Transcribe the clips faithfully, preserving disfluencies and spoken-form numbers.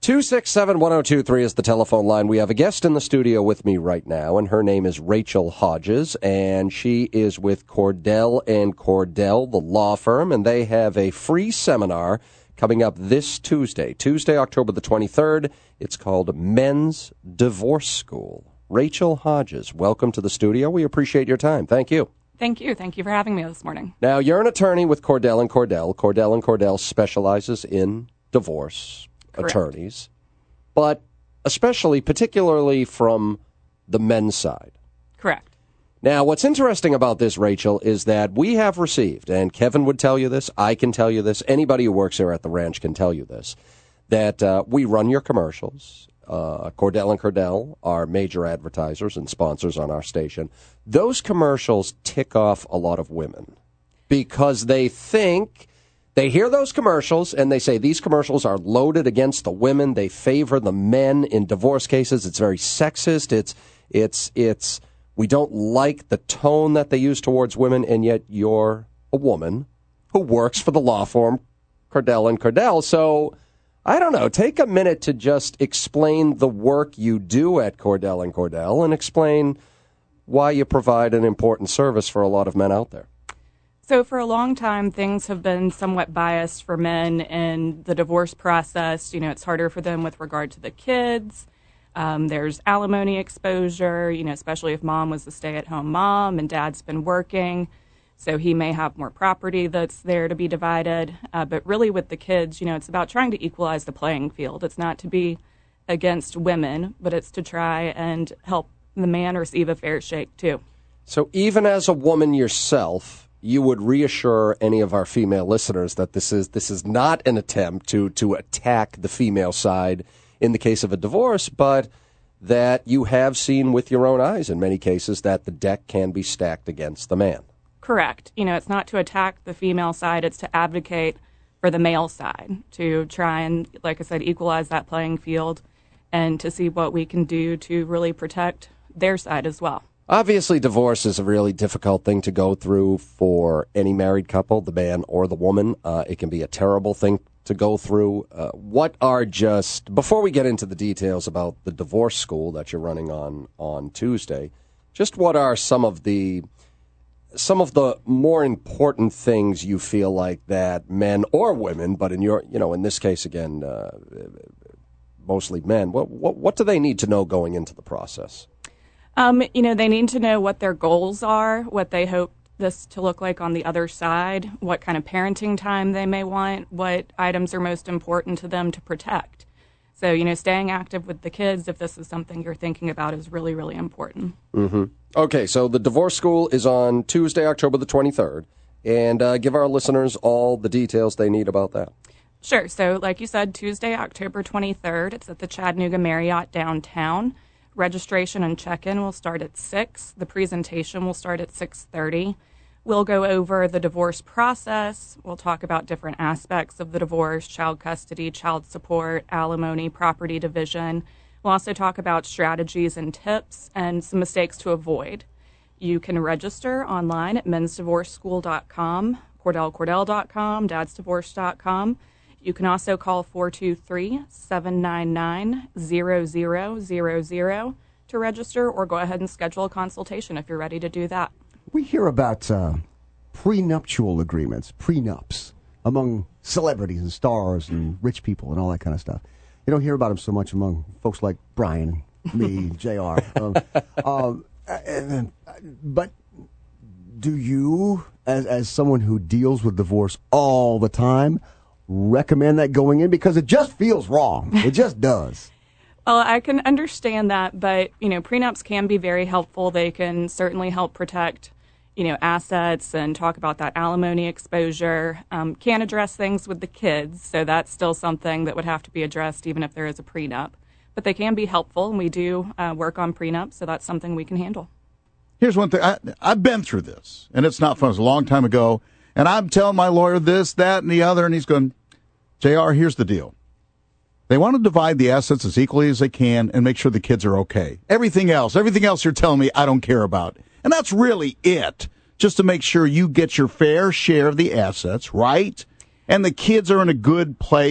two six seven, one oh two three is the telephone line. We have a guest in the studio with me right now, and her name is Rachel Hodges, and she is with Cordell and Cordell, the law firm, and they have a free seminar coming up this Tuesday, Tuesday, October the twenty-third. It's called Men's Divorce School. Rachel Hodges, welcome to the studio. We appreciate your time. Thank you. Thank you. Thank you for having me this morning. Now, you're an attorney with Cordell and Cordell. Cordell and Cordell specializes in divorce Correct. attorneys, but especially, particularly from the men's side. Correct. Now, what's interesting about this, Rachel, is that we have received, and Kevin would tell you this, I can tell you this, anybody who works here at the ranch can tell you this, that uh, we run your commercials. Uh, Cordell and Cordell are major advertisers and sponsors on our station. Those commercials tick off a lot of women because they think, they hear those commercials and they say these commercials are loaded against the women. They favor the men in divorce cases. It's very sexist. It's, it's, it's, we don't like the tone that they use towards women, and yet you're a woman who works for the law firm Cordell and Cordell. So, I don't know, take a minute to just explain the work you do at Cordell and Cordell and explain why you provide an important service for a lot of men out there. So for a long time, things have been somewhat biased for men in the divorce process. You know, it's harder for them with regard to the kids. Um, there's alimony exposure, you know, especially if mom was a stay-at-home mom and dad's been working. So he may have more property that's there to be divided. Uh, but really with the kids, you know, it's about trying to equalize the playing field. It's not to be against women, but it's to try and help the man receive a fair shake, too. So even as a woman yourself, you would reassure any of our female listeners that this is this is not an attempt to, to attack the female side in the case of a divorce, but that you have seen with your own eyes in many cases that the deck can be stacked against the man. Correct. You know, it's not to attack the female side, it's to advocate for the male side, to try and, like I said, equalize that playing field and to see what we can do to really protect their side as well. Obviously, divorce is a really difficult thing to go through for any married couple, the man or the woman. Uh, it can be a terrible thing to go through. Uh, what are just, before we get into the details about the divorce school that you're running on on Tuesday, just what are some of the some of the more important things you feel like that men or women, but in your, you know, in this case, again, uh, mostly men, what, what, what do they need to know going into the process? Um, you know, they need to know what their goals are, what they hope this to look like on the other side, what kind of parenting time they may want, what items are most important to them to protect. So, you know, staying active with the kids, if this is something you're thinking about, is really, really important. Mm-hmm. Okay, so the divorce school is on Tuesday, October the twenty-third, and uh, give our listeners all the details they need about that. Sure. So, like you said, Tuesday, October twenty-third, it's at the Chattanooga Marriott downtown. Registration and check-in will start at six. The presentation will start at six thirty. We'll go over the divorce process. We'll talk about different aspects of the divorce, child custody, child support, alimony, property division. We'll also talk about strategies and tips and some mistakes to avoid. You can register online at mens divorce school dot com, cordell cordell dot com, dads divorce dot com. You can also call four two three, seven nine nine, zero zero zero zero to register, or go ahead and schedule a consultation if you're ready to do that. We hear about uh, prenuptial agreements, prenups, among celebrities and stars and rich people and all that kind of stuff. You don't hear about them so much among folks like Brian, me, J R. Um, um, and, but do you, as, as someone who deals with divorce all the time, recommend that going in? Because it just feels wrong. It just does. Well, I can understand that, but, you know, prenups can be very helpful. They can certainly help protect, you know, assets and talk about that alimony exposure. Um, can address things with the kids, so that's still something that would have to be addressed even if there is a prenup. But they can be helpful, and we do uh, work on prenups, so that's something we can handle. Here's one thing. I, I've been through this, and it's not fun. It was a long time ago, and I'm telling my lawyer this, that, and the other, and he's going, J R, here's the deal. They want to divide the assets as equally as they can and make sure the kids are okay. Everything else, everything else you're telling me I don't care about. And that's really it, just to make sure you get your fair share of the assets, right? And the kids are in a good place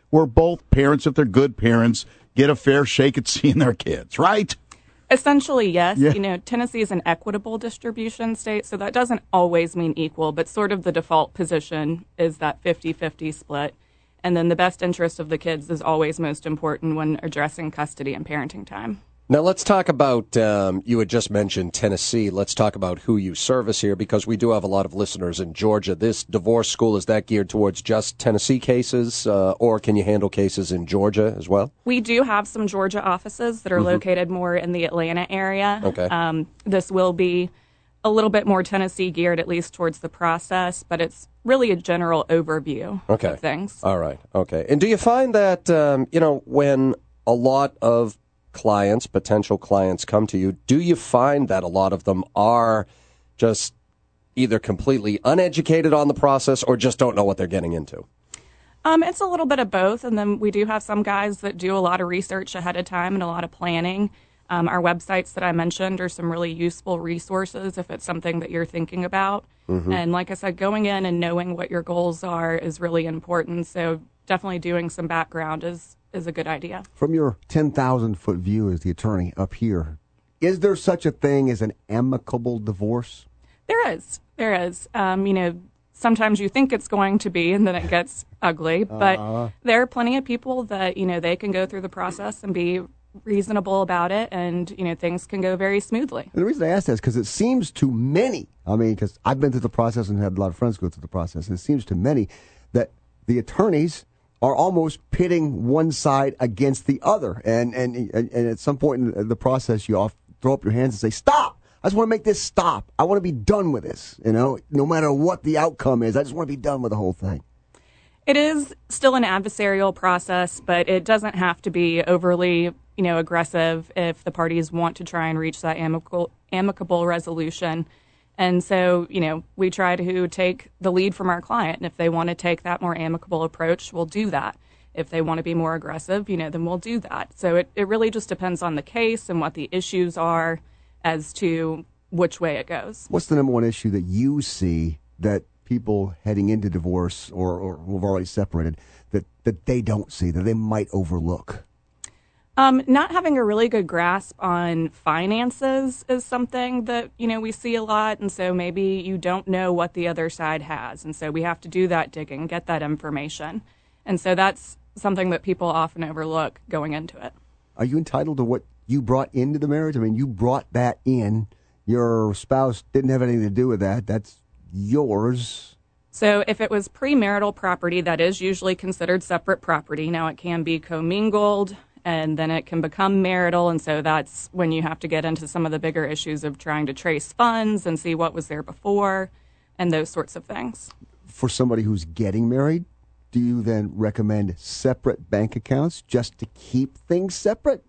where both parents, if they're good parents, get a fair shake at seeing their kids, right? Essentially, yes. Yeah. You know, Tennessee is an equitable distribution state, so that doesn't always mean equal, but sort of the default position is that fifty-fifty split. And then the best interest of the kids is always most important when addressing custody and parenting time. Now, let's talk about, um, you had just mentioned Tennessee. Let's talk about who you service here, because we do have a lot of listeners in Georgia. This divorce school, is that geared towards just Tennessee cases, uh, or can you handle cases in Georgia as well? We do have some Georgia offices that are mm-hmm. located more in the Atlanta area. Okay. Um, this will be a little bit more Tennessee geared, at least towards the process, but it's really a general overview okay. of things. All right. Okay. And do you find that, um, you know, when a lot of clients, potential clients come to you, do you find that a lot of them are just either completely uneducated on the process or just don't know what they're getting into? Um, it's a little bit of both, and then we do have some guys that do a lot of research ahead of time and a lot of planning. Um, our websites that I mentioned are some really useful resources if it's something that you're thinking about. Mm-hmm. And like I said, going in and knowing what your goals are is really important, so definitely doing some background is is a good idea. From your ten thousand foot view as the attorney up here, is there such a thing as an amicable divorce? There is. There is. Um, you know, sometimes you think it's going to be, and then it gets ugly. But uh, there are plenty of people that, you know, they can go through the process and be reasonable about it, and, you know, things can go very smoothly. And the reason I ask that is because it seems to many, I mean, because I've been through the process and had a lot of friends go through the process, and it seems to many that the attorneys are almost pitting one side against the other. And, and, and, and at some point in the process, you off, throw up your hands and say, stop! I just want to make this stop. I want to be done with this, you know, no matter what the outcome is. I just want to be done with the whole thing. It is still an adversarial process, but it doesn't have to be overly, you know, aggressive if the parties want to try and reach that amicable, amicable resolution. And so, you know, we try to take the lead from our client. And if they want to take that more amicable approach, we'll do that. If they want to be more aggressive, you know, then we'll do that. So it, it really just depends on the case and what the issues are as to which way it goes. What's the number one issue that you see that people heading into divorce or, or who have already separated that, that they don't see, that they might overlook? Um, not having a really good grasp on finances is something that, you know, we see a lot. And so maybe you don't know what the other side has. And so we have to do that digging, get that information. And so that's something that people often overlook going into it. Are you entitled to what you brought into the marriage? I mean, you brought that in. Your spouse didn't have anything to do with that. That's yours. So if it was premarital property, that is usually considered separate property. Now, it can be commingled, and then it can become marital, and so that's when you have to get into some of the bigger issues of trying to trace funds and see what was there before and those sorts of things. For somebody who's getting married, do you then recommend separate bank accounts just to keep things separate?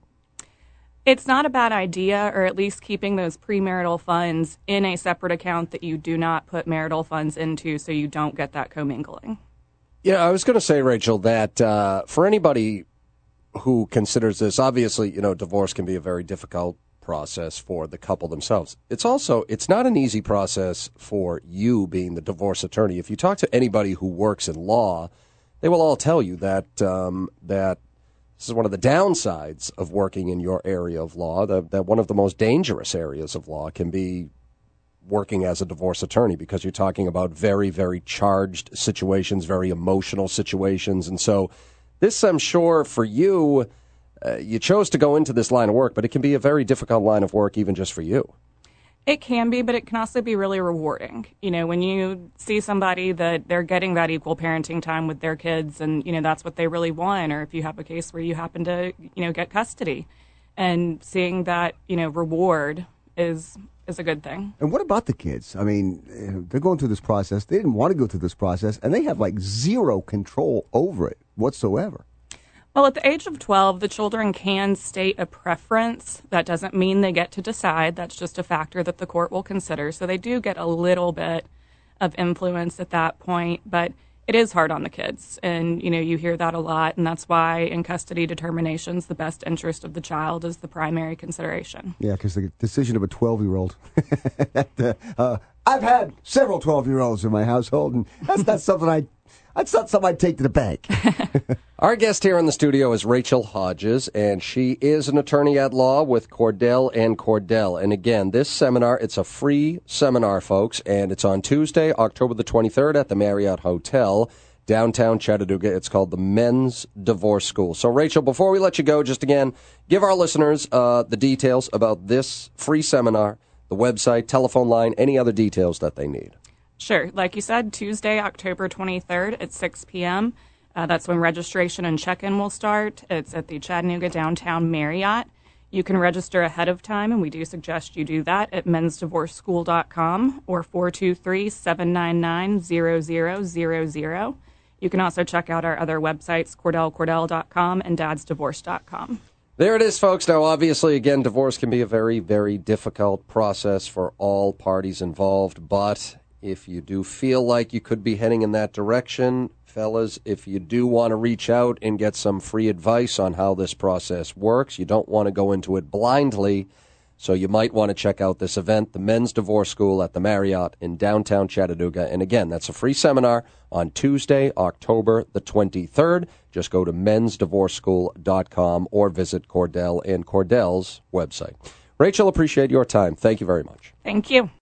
It's not a bad idea, or at least keeping those premarital funds in a separate account that you do not put marital funds into so you don't get that commingling. Yeah, I was going to say, Rachel, that uh, for anybody who considers this, obviously, you know, divorce can be a very difficult process for the couple themselves. It's also, it's not an easy process for you being the divorce attorney. If you talk to anybody who works in law, they will all tell you that um, that this is one of the downsides of working in your area of law, that, that one of the most dangerous areas of law can be working as a divorce attorney, because you're talking about very, very charged situations, very emotional situations. And so this, I'm sure, for you, uh, you chose to go into this line of work, but it can be a very difficult line of work even just for you. It can be, but it can also be really rewarding. You know, when you see somebody that they're getting that equal parenting time with their kids and, you know, that's what they really want, or if you have a case where you happen to, you know, get custody, and seeing that, you know, reward is is a good thing. And what about the kids? I mean, they're going through this process. They didn't want to go through this process, and they have like zero control over it whatsoever. Well, at the age of twelve, the children can state a preference. That doesn't mean they get to decide. That's just a factor that the court will consider. So they do get a little bit of influence at that point, but it is hard on the kids. And, you know, you hear that a lot, and that's why in custody determinations, the best interest of the child is the primary consideration. Yeah, because the decision of a twelve-year-old. uh, I've had several twelve-year-olds in my household, and that's not something I... That's not something I'd take to the bank. Our guest here in the studio is Rachel Hodges, and she is an attorney at law with Cordell and Cordell. And again, this seminar, it's a free seminar, folks, and it's on Tuesday, October the twenty-third at the Marriott Hotel, downtown Chattanooga. It's called the Men's Divorce School. So, Rachel, before we let you go, just again, give our listeners uh, the details about this free seminar, the website, telephone line, any other details that they need. Sure. Like you said, Tuesday, October twenty-third at six p.m. Uh, that's when registration and check-in will start. It's at the Chattanooga Downtown Marriott. You can register ahead of time, and we do suggest you do that at mens divorce school dot com or four two three, seven nine nine, zero zero zero zero. You can also check out our other websites, cordell cordell dot com and dads divorce dot com. There it is, folks. Now, obviously, again, divorce can be a very, very difficult process for all parties involved, but if you do feel like you could be heading in that direction, fellas, if you do want to reach out and get some free advice on how this process works, you don't want to go into it blindly, so you might want to check out this event, the Men's Divorce School at the Marriott in downtown Chattanooga. And again, that's a free seminar on Tuesday, October the twenty-third. Just go to mens divorce school dot com or visit Cordell and Cordell's website. Rachel, appreciate your time. Thank you very much. Thank you.